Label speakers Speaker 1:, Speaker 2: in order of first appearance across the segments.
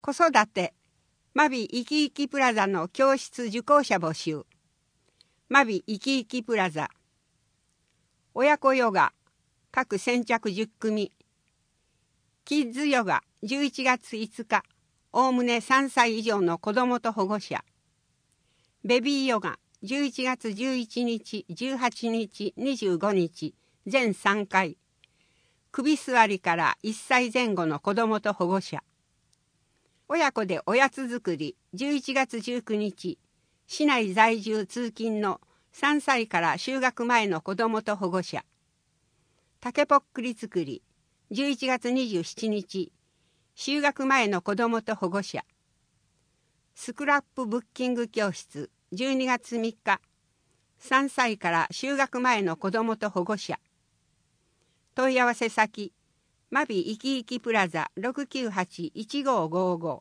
Speaker 1: 子育てマビいきいきプラザの教室受講者募集。マビいきいきプラザ親子ヨガ各先着10組。キッズヨガ11月5日おおむね3歳以上の子どもと保護者。ベビーヨガ11月11日18日25日全3回。首座りから1歳前後の子どもと保護者。親子でおやつ作り11月19日市内在住通勤の3歳から就学前の子どもと保護者。竹ぽっくり作り11月27日就学前の子どもと保護者。スクラップブッキング教室12月3日3歳から就学前の子どもと保護者。問い合わせ先マビいきいきプラザ 698-1555。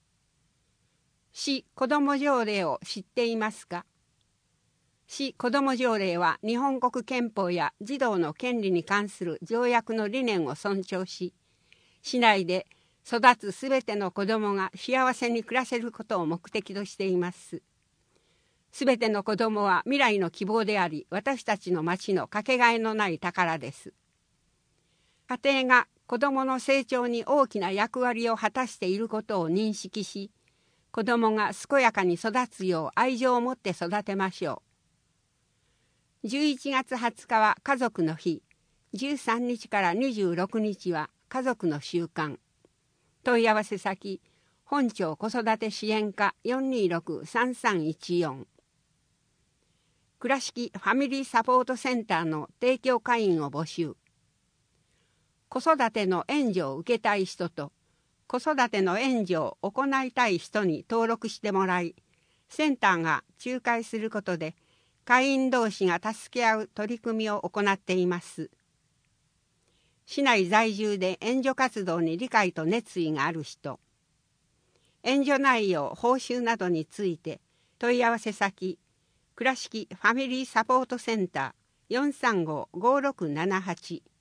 Speaker 1: 市子ども条例を知っていますか？市子ども条例は日本国憲法や児童の権利に関する条約の理念を尊重し、市内で育つすべての子どもが幸せに暮らせることを目的としています。すべての子どもは未来の希望であり、私たちの町のかけがえのない宝です。家庭が子どもの成長に大きな役割を果たしていることを認識し、子どもが健やかに育つよう愛情を持って育てましょう。11月20日は家族の日、13日から26日は家族の週間。問い合わせ先、本町子育て支援課 426-3314。倉敷ファミリーサポートセンターの提供会員を募集。子育ての援助を受けたい人と子育ての援助を行いたい人に登録してもらい、センターが仲介することで会員同士が助け合う取り組みを行っています。市内在住で援助活動に理解と熱意がある人、援助内容報酬などについて問い合わせ先、倉敷ファミリーサポートセンター 435-5678